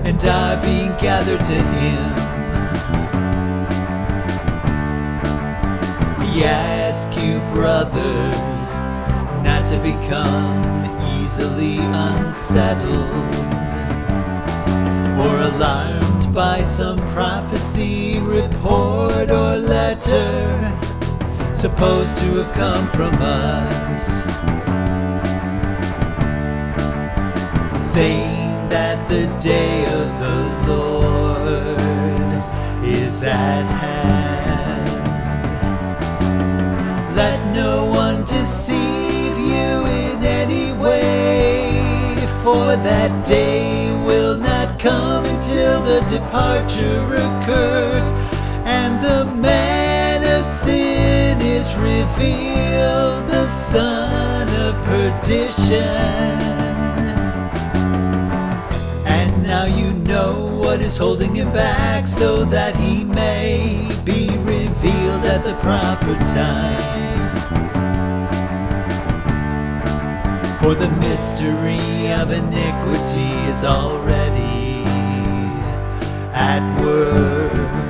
and are being gathered to him. We ask you, brothers, not to become easily unsettled or alarmed by some prophecy, report, or letter supposed to have come from us, saying that the day of the Lord is at hand. Let no one deceive you in any way, for that day will not come until the departure occurs and the man of sin is revealed, the son of perdition. And now you know what is holding him back, so that he may be revealed at the proper time. For the mystery of iniquity is already at work,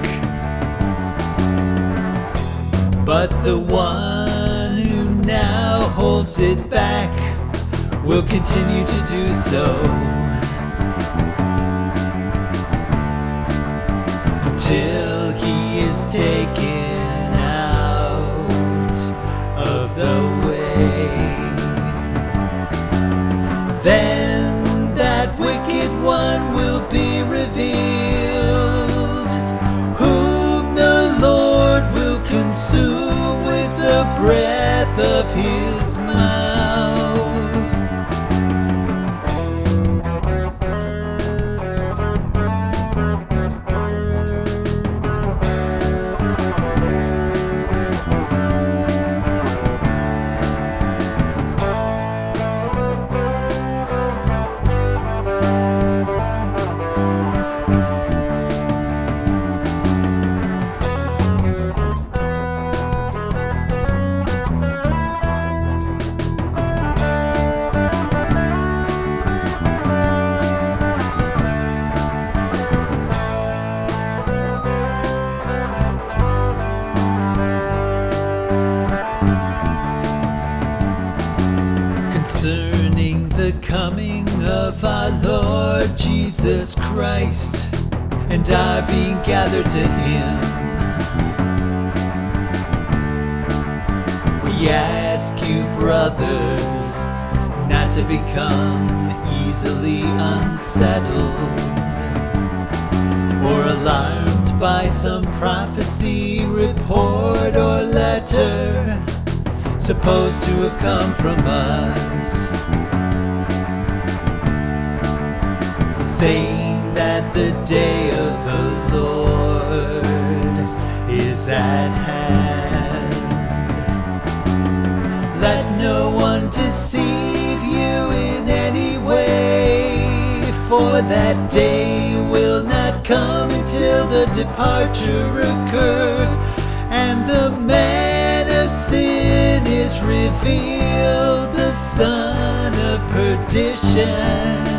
but the one who now holds it back will continue to do so until he is taken out of the way. Then that wicked one will be revealed, whom the Lord will consume with the breath of his mouth. Concerning the coming of our Lord Jesus Christ and our being gathered to him, we ask you, brothers, not to become easily unsettled or alarmed by some prophecy, report, or letter supposed to have come from us, saying that the day of the Lord is at hand. Let no one deceive you in any way, for that day will not come until the departure occurs and the man of sin is revealed, the son of perdition.